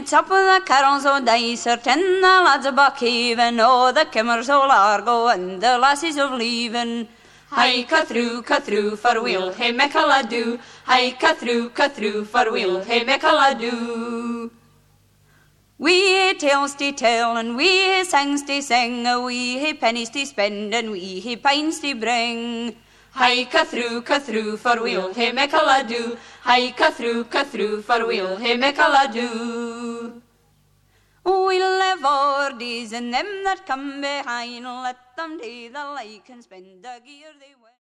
top of the carols o dice, or 10 the lads of Buckhaven, oh, the kimmers o Largo, and the lassies of Leven. Hi, cut through, for we'll hey meckle-a-do. Hi, cut through, for we'll hey meckle-a-do. We hae tales to tell, and we hae songs to sing, we hae pennies to spend, and we hae pints to bring. Hi, cut through, for we'll hey meckle-a-do. Hi, cut through, for we'll hey meckle-a-do. We'll live our days, and them that come behind, let them do the like and spend the gear they win.